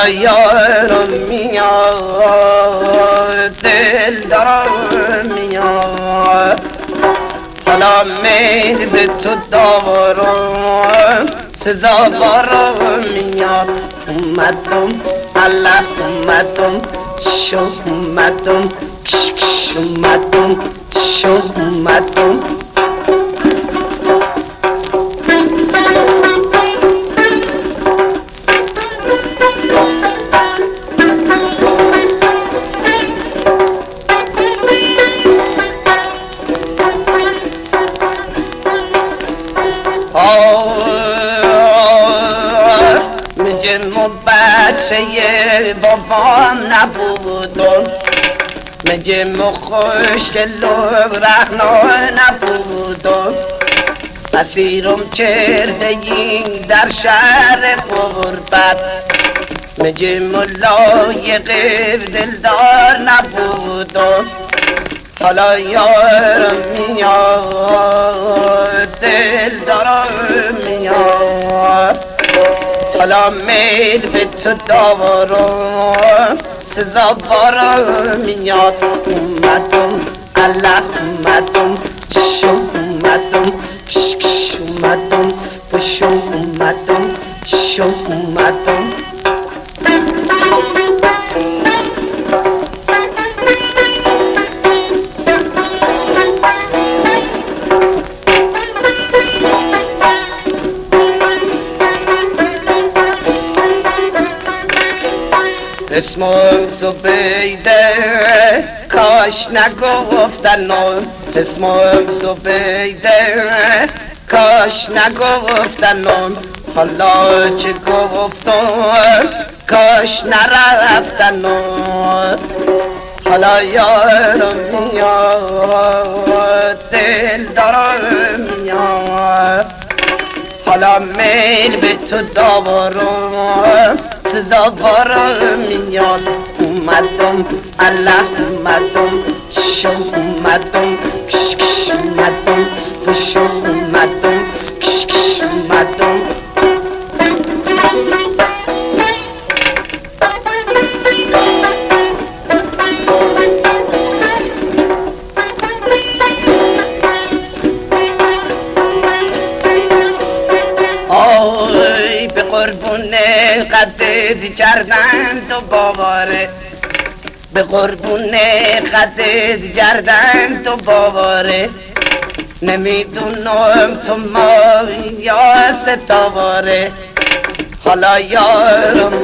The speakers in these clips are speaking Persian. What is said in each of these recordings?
حالا یارم میاد دل دارم میاد حالا میل به تو دارم سزاوارم میاد اومدم الله اومدم شو اومدم کش کش اومدم شو اومدم میگم بچه بابام نبودم میگم خوشگل و رهنا نبودم اسیرم کرده این در شهر غربت میگم لایق دلدار نبودم حالا یارم میاد دل دارم میاد حالا میل به تو دارم سزاوارم میاد اومدم الله اومدم شو اومدم کش کش اومدم بشو اومدم شو اومدم اسمم زبیده کاش نگفتن اسمم زبیده کاش نگفتن حالا چه گفتم کاش نرفتن حالا یارم میاد دل دارم میاد حالا میل به تو دارم سزاوارم میاد اومدم الله اومدم شو اومدم کش کش اومدم بشو اومدم کش کش اومدم آی به قربون قدت کردن تو باواره به قربون قدت کردن تو باواره نمیدونم تو ما یا ستاره حالا یارم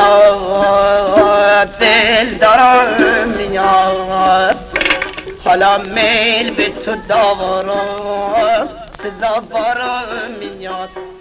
میاد دل دارم میاد حالا میل به تو دارم سزاوارم میاد